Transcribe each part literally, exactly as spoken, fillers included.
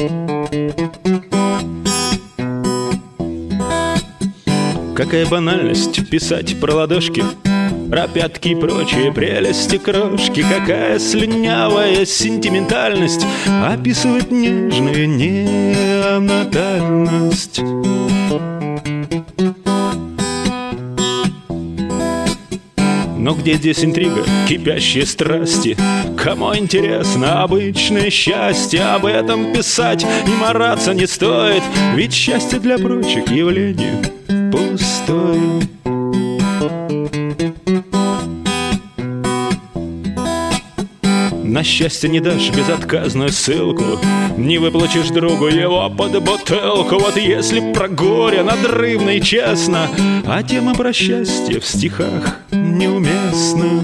Какая банальность писать про ладошки, про пятки и прочие прелести крошки. Какая слюнявая сентиментальность описывает нежную неонатальность. Но где здесь интрига, кипящие страсти? Кому интересно обычное счастье? Об этом писать и мараться не стоит, ведь счастье для прочих явлений пустое. На счастье не дашь безотказную ссылку, не выплачешь другу его под бутылку. Вот если про горе надрывно и честно, а тема про счастье в стихах неуместна.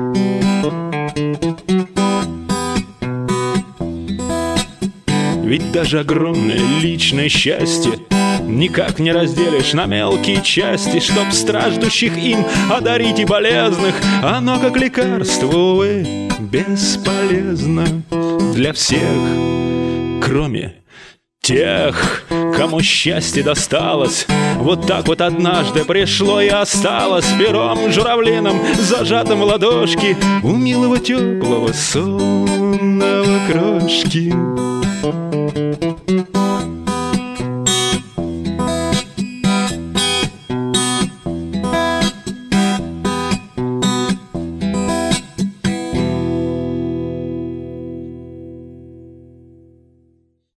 Ведь даже огромное личное счастье никак не разделишь на мелкие части, чтоб страждущих им одарить и болезных. Оно как лекарство, увы, бесполезно для всех, кроме тех, кому счастье досталось. Вот так вот однажды пришло и осталось пером журавлиным, зажатым в ладошки у милого теплого сонного крошки.